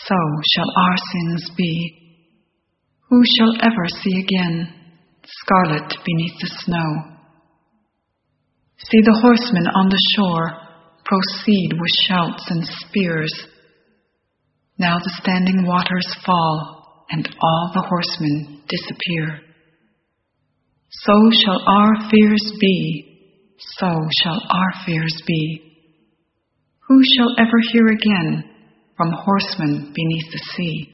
so shall our sins be. Who shall ever see again scarlet beneath the snow? See the horsemen on the shore proceed with shouts and spears. Now the standing waters fall, and all the horsemen disappear. So shall our fears be, so shall our fears be. Who shall ever hear again from horsemen beneath the sea?